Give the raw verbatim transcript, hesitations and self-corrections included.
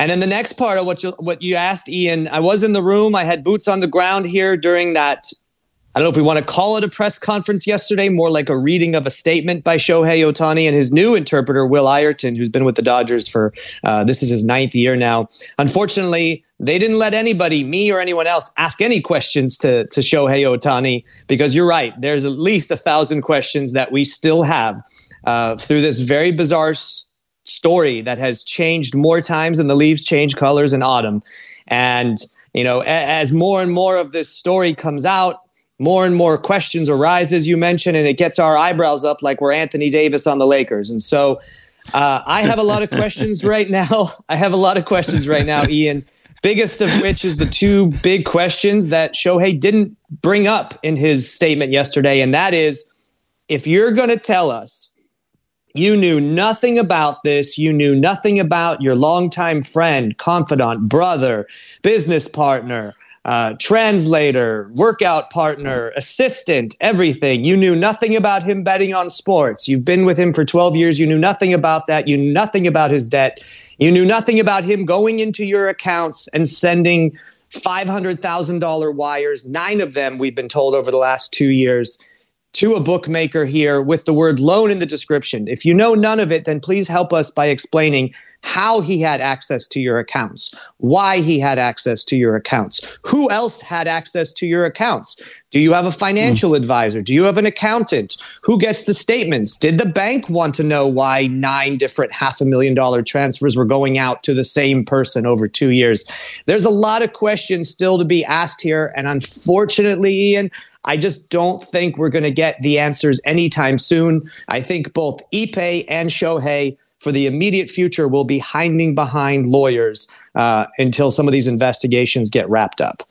And then the next part of what you, what you asked, Ian, I was in the room. I had boots on the ground here during that. I don't know if we want to call it a press conference yesterday, more like a reading of a statement by Shohei Ohtani and his new interpreter, Will Ireton, who's been with the Dodgers for, uh, this is his ninth year now. Unfortunately, they didn't let anybody, me or anyone else, ask any questions to, to Shohei Ohtani, because you're right, there's at least a thousand questions that we still have uh, through this very bizarre s- story that has changed more times than the leaves change colors in autumn. And, you know, a- as more and more of this story comes out, more and more questions arise, as you mentioned, and it gets our eyebrows up like we're Anthony Davis on the Lakers. And so uh, I have a lot of questions right now. I have a lot of questions right now, Ian, biggest of which is the two big questions that Shohei didn't bring up in his statement yesterday. And that is, if you're going to tell us you knew nothing about this, you knew nothing about your longtime friend, confidant, brother, business partner, Uh, translator, workout partner, assistant, everything. You knew nothing about him betting on sports. You've been with him for twelve years. You knew nothing about that. You knew nothing about his debt. You knew nothing about him going into your accounts and sending five hundred thousand dollars wires, nine of them we've been told over the last two years, to a bookmaker here with the word loan in the description. If you know none of it, then please help us by explaining how he had access to your accounts, why he had access to your accounts, who else had access to your accounts. Do you have a financial mm. advisor? Do you have an accountant? Who gets the statements? Did the bank want to know why nine different half a million dollar transfers were going out to the same person over two years? There's a lot of questions still to be asked here. And unfortunately, Ian, I just don't think we're going to get the answers anytime soon. I think both Ipe and Shohei for the immediate future will be hiding behind lawyers uh, until some of these investigations get wrapped up.